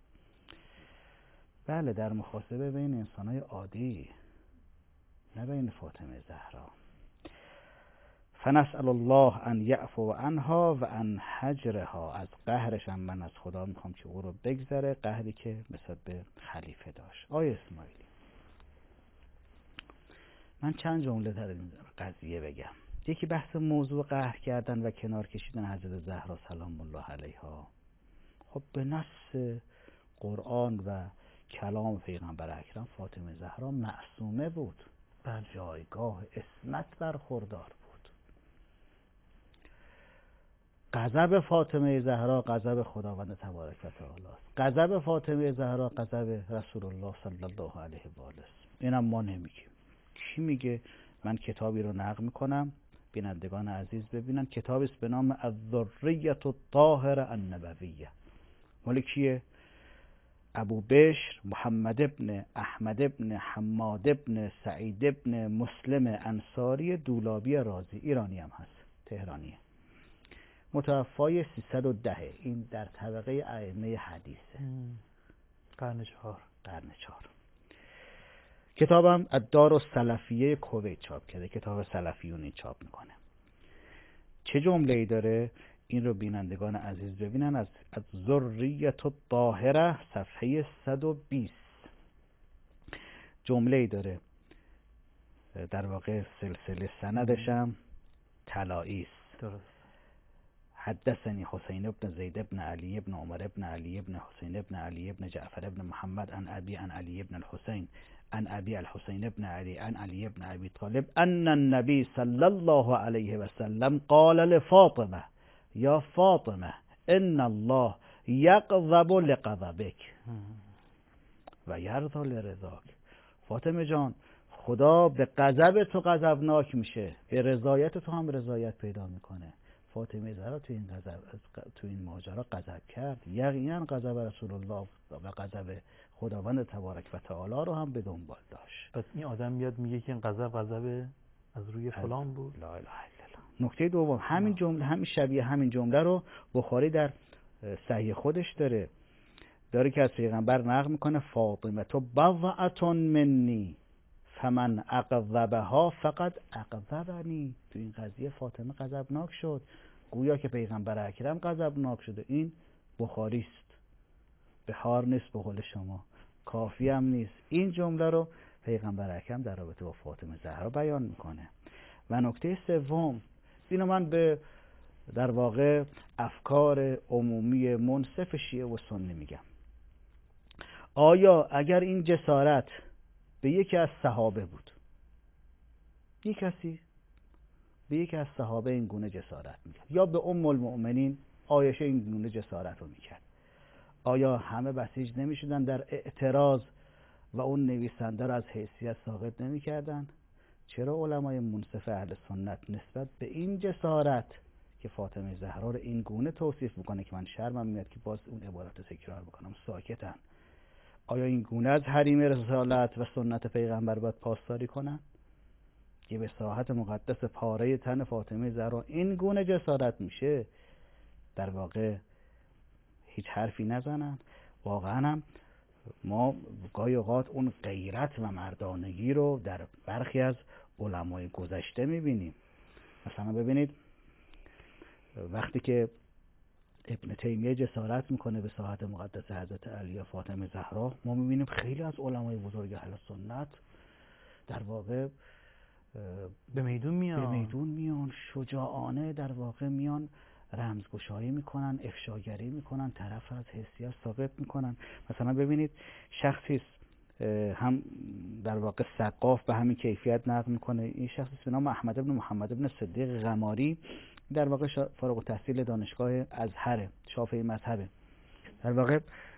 بله در مخاطبه بین انسان‌های عادی، نه بین فاطمه زهرا. فنسأل الله ان یعفو عنها و ان حجرها، از قهرش هم من از خدا میخوام که او رو بگذره، قهری که نسبت به خلیفه داشت. آیه اسماعیلی، من چند جمله در این قضیه بگم. یکی بحث موضوع قهر کردن و کنار کشیدن حضرت زهرا سلام الله علیها. خب به نص قرآن و کلام پیغمبر اکرم فاطمه زهرا معصومه بود، بر جایگاه عصمت برخوردار بود. غضب فاطمه زهرا غضب خداوند تبارک و تعالی است. غضب فاطمه زهرا غضب رسول الله صلی الله علیه و آله است. اینم ما نمیگیم. کی میگه؟ من کتابی رو نقل میکنم، بینندگان عزیز ببینن. کتابی است به نام الذریة الطاهرة النبویه. مال کیه؟ ابو بشر محمد ابن احمد ابن حماد ابن سعید ابن مسلم انصاری دولابی رازی، ایرانی هم هست، تهرانیه، متوفای سیصد و ده. این در طبقه ائمه حدیثه، قرن چهار. قرن چهار. کتابم الدار السلفیه کویت چاپ کرده، کتاب سلفیونی چاپ میکنه. چه جمله ای داره؟ این رو بینندگان عزیز ببینن. از از ذریة الطاهره صفحه صد و بیست جمله ای داره، در واقع سلسله سندش هم طلایی است. درست. حدثني حسين بن زيد بن علي بن عمر بن علي بن حسين بن علي بن جعفر بن محمد عن أبي عن علي بن الحسين عن أبي الحسين بن علي عن علي بن أبي طالب أن النبي صلى الله عليه وسلم قال لفاطمة يا فاطمة إن الله يغضب لغضبك و یرضى لرضاک. فاطمه جان، خدا به غضب تو غضبناک میشه، به رضایت تو هم رضایت پیدا میکنه. فاطمه زهرا تو این غضب تو این ماجرا غضب کرد، یقینا غضب رسول الله و غضب خداوند تبارک و تعالی رو هم به دنبال داشت. پس این آدم میاد میگه که این غضب غضب از روی فلان بود. لا اله الا الله. نکته دوم، همین جمله، همین شبیه همین جمله رو بخاری در صحیح خودش داره داره که از پیغمبر نقل میکنه فاطمه تو بضعة منی فمن اغضبها فقط اغضبنی. تو این قضیه فاطمه غضبناک شد، گویا که پیغمبر اکرم غضبناک شده. این بخاری است، بهار نیست به قول شما، کافی هم نیست. این جمله رو پیغمبر اکرم در رابطه با فاطمه زهرا بیان میکنه. و نکته سوم، اینو من به در واقع افکار عمومی منصف شیعه و سنی میگم. آیا اگر این جسارت به یکی از صحابه بود، یک کسی به یکی از صحابه این گونه جسارت میکرد، یا به ام المؤمنین عایشه این گونه جسارت رو میکرد، آیا همه بسیج نمیشدن در اعتراض و اون نویسنده رو از حیثیت ساقط نمیکردن؟ چرا علمای منصف اهل سنت نسبت به این جسارت که فاطمه زهرا رو این گونه توصیف میکنه که من شرمم میاد که باز اون عبارت رو تکرار بکنم، ساکتن؟ آیا این گونه از حریم رسالت و سنت پیغمبر باید پاسداری کنن که به ساحت مقدس پاره تن فاطمه زهرا این گونه جسارت میشه؟ در واقع هیچ حرفی نزنن. واقعا هم ما گاهی اوقات اون غیرت و مردانگی رو در برخی از علمای گذشته میبینیم. مثلا ببینید وقتی که ابن تیمیه جسارت میکنه به ساحت مقدس حضرت علی و فاطمه زهرا، ما میبینیم خیلی از علمای بزرگ اهل سنت در واقع به میدون میان به میدون میان شجاعانه در واقع میان رمزگشایی میکنن، افشاگری میکنن، طرف از حیثیت ساقط میکنن. مثلا ببینید شخصی هم در واقع سقاف به همین کیفیت نقل میکنه. این شخصی به نام احمد بن محمد بن صدیق غماری، در واقع فارغ التحصیل دانشگاه ازهر شافعی مذهبه. در واقع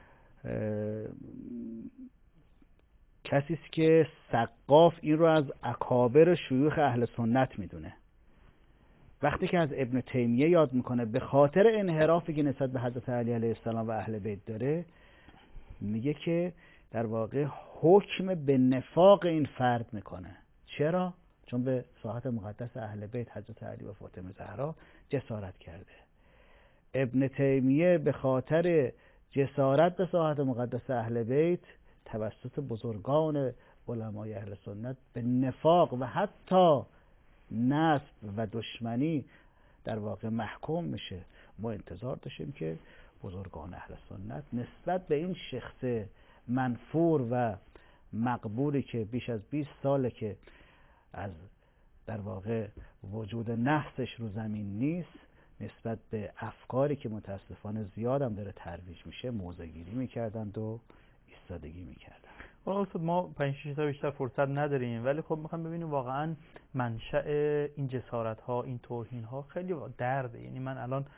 کسی است که سقاف این رو از اکابر شیوخ اهل سنت میدونه. وقتی که از ابن تیمیه یاد میکنه به خاطر انحرافی که نسبت به حضرت علی علیه السلام و اهل بیت داره، میگه که در واقع حکم به نفاق این فرد میکنه. چرا؟ چون به ساحت مقدس اهل بیت حضرت علی و فاطمه زهرا جسارت کرده. ابن تیمیه به خاطر جسارت به ساحت مقدس اهل بیت توسط بزرگان علمای اهل سنت به نفاق و حتی نسب و دشمنی در واقع محکوم میشه. ما انتظار داشتیم که بزرگان اهل سنت نسبت به این شخص منفور و مقبولی که بیش از بیست ساله که از در واقع وجود نحسش رو زمین نیست، نسبت به افکاری که متاسفانه زیادم داره ترویج میشه موضع گیری میکردند و ایستادگی میکردند. استاد ما پنج شش تا بیشتر فرصت نداریم، ولی خب میخوام ببینیم واقعا منشأ این جسارت ها، این توهین ها خیلی درده. یعنی من الان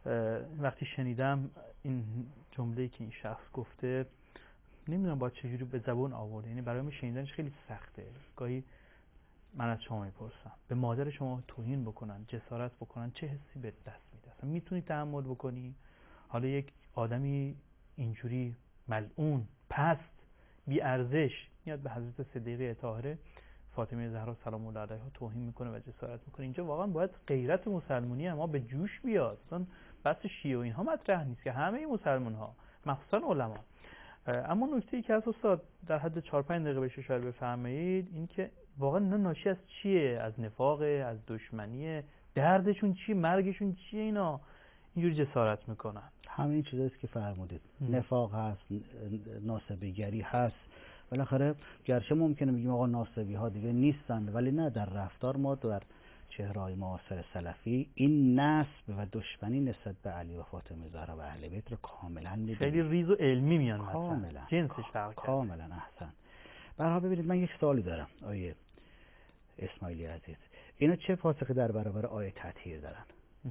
وقتی شنیدم این جمله‌ای که این شخص گفته، نمیدونم با چجوری به زبون آورده، یعنی برای من شنیدنش خیلی سخته. گاهی من از شما میپرسم به مادر شما توهین بکنن، جسارت بکنن، چه حسی به دست میده؟ اصلا میتونی تحمل بکنی؟ حالا یک آدمی اینجوری ملعون، پست، بی ارزش میاد به حضرت صدیقه طاهره فاطمه زهرا سلام الله علیها توهین میکنه و جسارت میکنه. اینجا واقعا باید غیرت مسلمانی ما به جوش بیاد. اصلا بحث شیعه و اینها مطرح نیست که همه مسلمان ها مخصوصا علما. اما نکته‌ای که از استاد در حد چهار پنج دقیقه بهش اشاره بفرمایید این که واقعا اینا ناشی از چیه؟ از نفاق، از دشمنی، دردشون چیه، مرگشون چیه اینا اینجوری جسارت میکنن؟ همین چیزاییست که فرمودید. نفاق هست، ناسبیگری هست. بالاخره گرچه ممکنه بگیم آقا ناسبی ها دیگه نیستن، ولی نه، در رفتار ما در چهره‌های معاصر سلفی این نسب و دشمنی نسبت به علی و فاطمه زهرا و اهل بیت رو کاملا می‌بینیم. خیلی ریز و علمی میان مثلا. کاملا جنسش فرق کرده. کاملا احسن. برها ببینید من یک سوالی دارم آیه اسماعیلی عزیز، اینا چه پاسخی در برابر آیه تطهیر دارن؟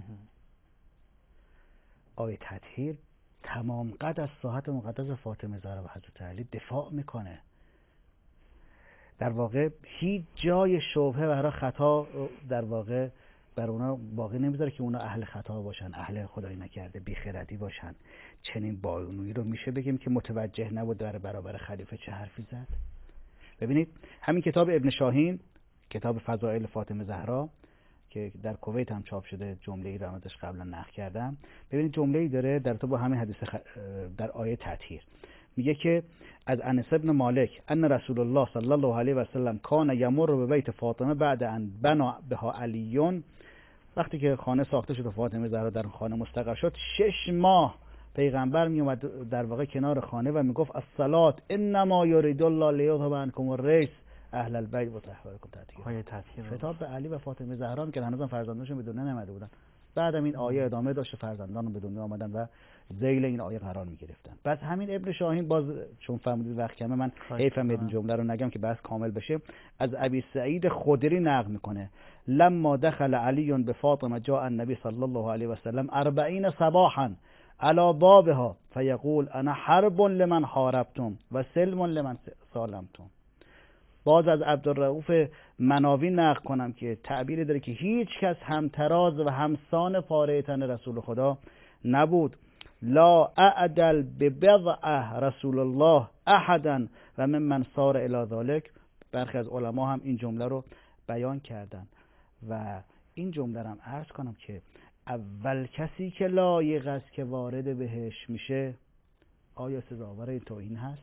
آیه تطهیر تمام قد از ساحت مقدس فاطمه زهرا و حضرت علی دفاع میکنه. در واقع هیچ جای شبهه برای خطا در واقع بر اونا باقی نمیذاره که اونا اهل خطا باشن، اهل خدای نکرده بیخردی باشن. چنین بایونویی رو میشه بگیم که متوجه نبود در برابر خلیفه چه حرفی زد؟ ببینید همین کتاب ابن شاهین، کتاب فضائل فاطمه زهرا که در کویت هم چاپ شده، جمله‌ای رو ازش قبلا نقل کردم. ببینید جمله‌ای داره در تو با همین حدیث خ... در آیه تطهیر میگه که از انس بن مالک ان رسول الله صلی الله علیه و سلم کان یمر به بیت فاطمه بعد ان بنا بها علیون، وقتی که خانه ساخته شد و فاطمه زهرا در خانه مستقر شد، شش ماه پیغمبر می اومد در واقع کنار خانه و میگفت الصلاه انما یرید الله لیذهب عنکم الرجس اهل البیت و طهرکم تطهیرا. آیه تطهیر خطاب به علی و فاطمه زهرا که هنوز فرزندانشون به دنیا نیامده بودن. بعدم این آیه ادامه داشت، فرزندان به دنیا آمدن و ذیل این آیه قرار می گرفتن. بس همین ابن شاهین باز چون فهمیدید وقت کمه، من حیفم این جمله رو نگم که بحث کامل بشه، از ابی سعید خدری نقل میکنه لما دخل علی به فاطمه جاء النبی صلی الله علیه و سلم اربعین صباحا على بابها فیقول انا حرب لمن حاربتم و سلم لمن سالمتم. باز از عبدالرؤوف مناوی نقل کنم که تعبیری داره که هیچ کس همتراز و همسان پاره تن رسول خدا نبود. لا اعدل ببضع رسول الله احدا و من من صار الی ذلک. برخی از علما هم این جمله رو بیان کردن و این جمله رو هم عرض کنم که اول کسی که لایق است که وارد بهش میشه، آیا سزاوار این توهین هست؟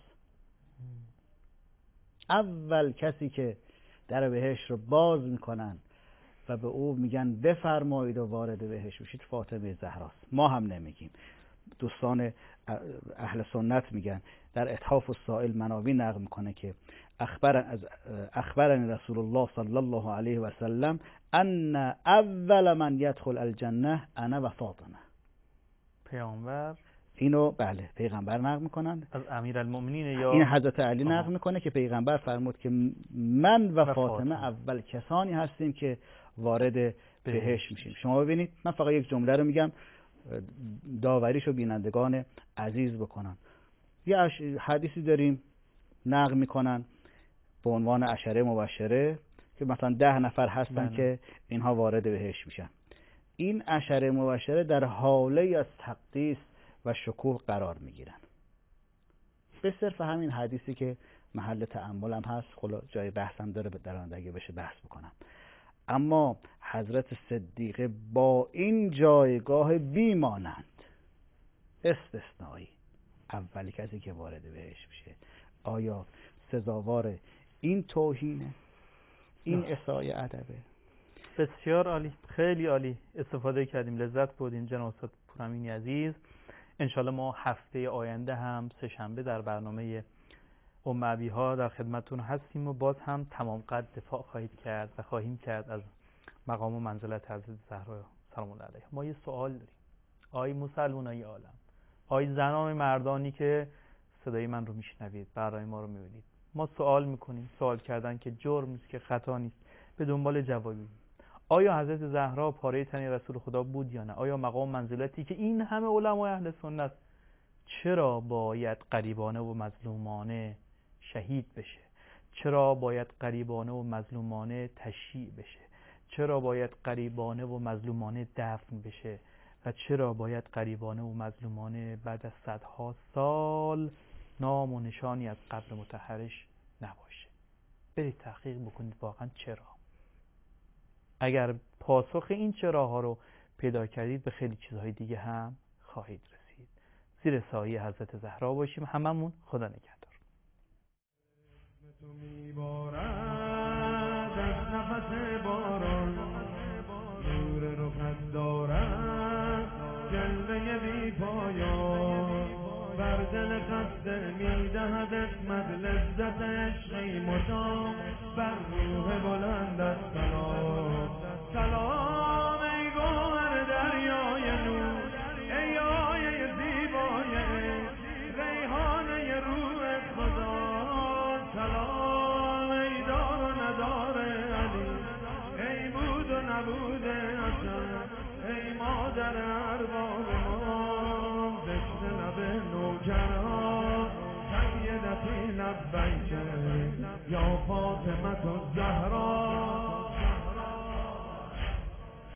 اول کسی که در بهشت رو باز میکنن و به او میگن بفرمایید و وارد بهشت بشید فاطمه زهراست. ما هم نمیگیم. دوستان اهل سنت میگن. در اتحاف السائل مناوی نقل میکنه که اخبر از اخبرن رسول الله صلی الله علیه و سلم ان اول من يدخل الجنه انا و فاطمه. پیامبر اینو بله پیغمبر نقل میکنن. از امیرالمؤمنین یا این حضرت علی نقل میکنه که پیغمبر فرمود که من و, و فاطمه, فاطمه اول کسانی هستیم که وارد بهشت میشیم. شما ببینید من فقط یک جمله رو میگم داوریشو بینندگان عزیز بکنن. یه حدیثی داریم نقل میکنن به عنوان عشره مبشره که مثلا ده نفر هستن بله. که اینها وارد بهشت میشن. این عشره مبشره در حاله از تقدیس و شکوه قرار میگیرن. به صرف همین حدیثی که محل تأمل هم هست، خلا جای بحثم داره در آینده اگه بشه بحث بکنم. اما حضرت صدیقه با این جایگاه بیمانند استثنایی اولی کسی که وارد بهش میشه، آیا سزاوار این توهینه؟ این اسای ادبه؟ بسیار عالی، خیلی عالی استفاده کردیم، لذت بردیم جناب استاد پورامینی عزیز. انشالله ما هفته آینده هم سه شنبه در برنامه ام ابیها در خدمتتون هستیم و باز هم تمام قد دفاع خواهید کرد و خواهیم کرد از مقام و منزلت حضرت زهرا سلام الله علیها. ما یه سوال داریم. آی مسلمانای عالم، آی زنان مردانی که صدای من رو میشنوید، برنامه ما رو میبینید، ما سوال میکنیم. سوال کردن که جرم نیست، که خطا نیست، به دنبال جوابی. آیا حضرت زهرا پاره تن رسول خدا بود یا نه؟ آیا مقام منزلتی که این همه علمای اهل سنت چرا باید غریبانه و مظلومانه شهید بشه؟ چرا باید غریبانه و مظلومانه تشییع بشه؟ چرا باید غریبانه و مظلومانه دفن بشه؟ و چرا باید غریبانه و مظلومانه بعد از صدها سال نام و نشانی از قبر مطهرش نباشه؟ برید تحقیق بکنید واقعا چرا. اگر پاسخ این چراها رو پیدا کردید به خیلی چیزهای دیگه هم خواهید رسید. زیر سایه حضرت زهرا باشیم هممون. خدا نگهدار. تو میبارد از نفس باران، نور رخت دارد جلوه بی پایان، بر دل خسته میدهد اسمت لذت عشقی مدام، بر روح بلندت سلام. سلام ای گوهر دریای نور، ای آیه زیبای ریحانه روح خدا. سلام ای دار و ندار علی، ای بود و نبود حسن، ای مادر ارباب ما، دشت لب نوکرها سیدتی لبیک یا فاطمه الزهرا.